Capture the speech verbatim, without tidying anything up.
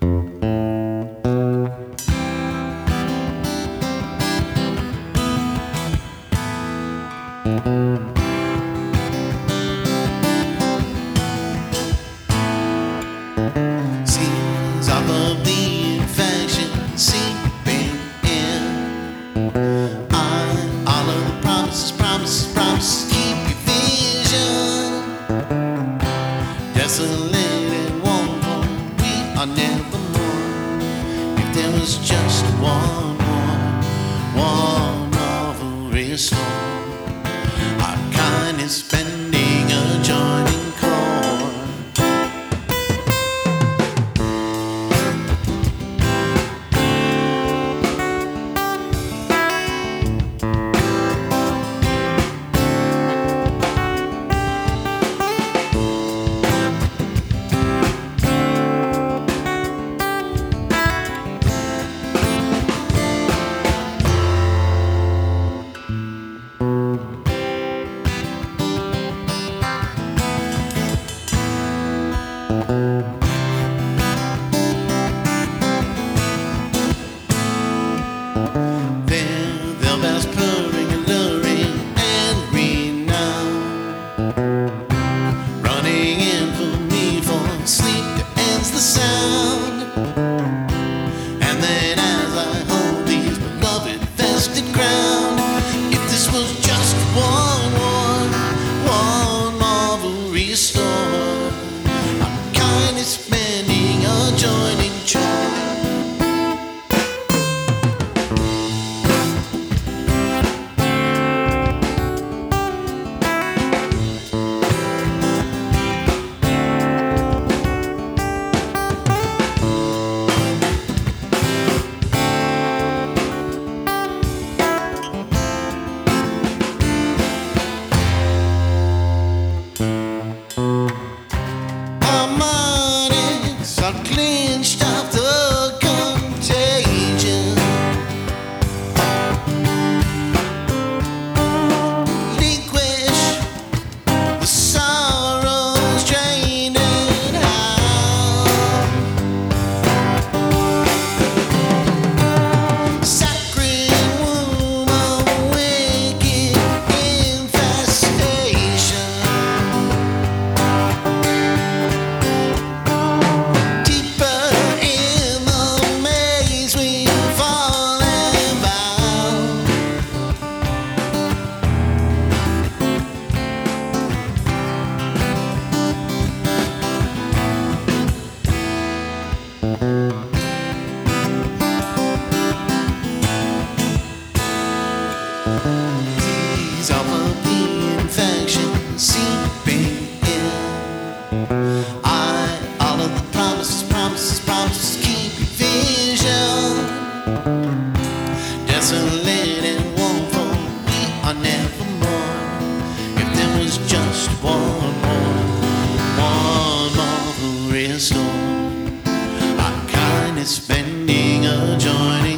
Seems all of the infection seeping in. I, all of the promises, promises, promises, keep your vision. Desolate and warm, we are never more. If there was just one more, one more restore. Our kindness spending a joining chord. There, their bells purring, alluring, and renowned. Running in for me for sleep that ends the sound. And then as I hold these beloved vested ground, if this was just one more, one marvel restore, our kindness spending a joining chord. Harmonics are cleansed of the contagion. Relinquish the sorrows draining out. Sacred womb of wicked infestation. Deeper in the maze we fall and bound. These are the infections seeping in. I, all of the promises, promises, promises, keep your vision. Desolate and warm, for we are never more. If there was just one more, one more who restore, our kindness spending a joining.